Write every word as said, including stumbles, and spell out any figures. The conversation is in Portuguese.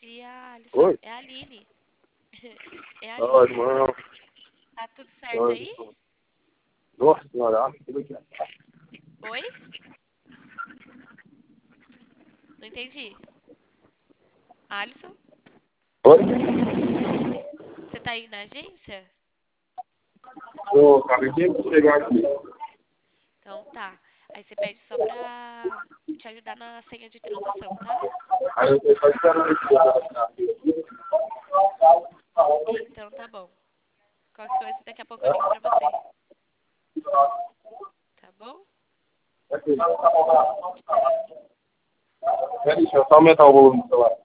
E a Alisson? Oi? É a Aline. É a Oi, Aline. irmão. Tá tudo certo Oi, aí? irmão. Nossa senhora, tudo aqui. Oi? Não entendi. Alisson? Oi? Você tá aí na agência? Ô, acabei de chegar aqui. Então tá. Aí você pede só pra te ajudar na senha de transação, tá? Aí eu tô só esperando esse cara. Então tá bom. Qualquer coisa, daqui a pouco eu ligo pra você. Tá bom? Aqui. Tchau. Peraí, deixa eu só aumentar o volume do celular.